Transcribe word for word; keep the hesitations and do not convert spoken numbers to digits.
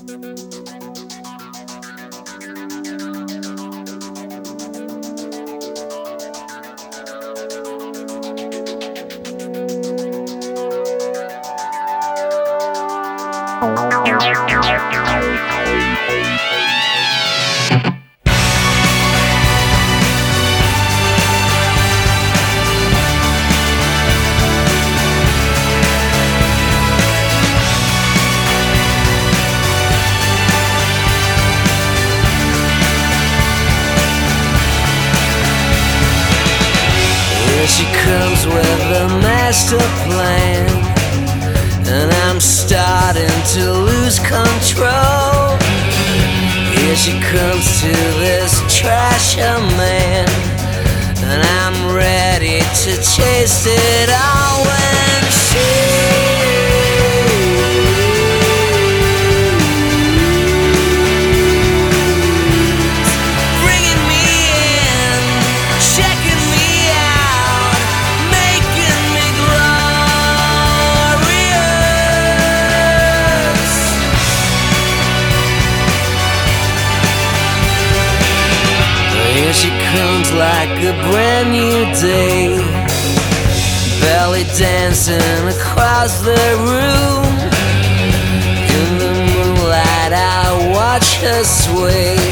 Here she comes with a master plan, and I'm starting to lose control. Here she comes to this trasher man, and I'm ready to chase it all when she She comes like a brand new day, belly dancing across the room. In the moonlight I watch her sway,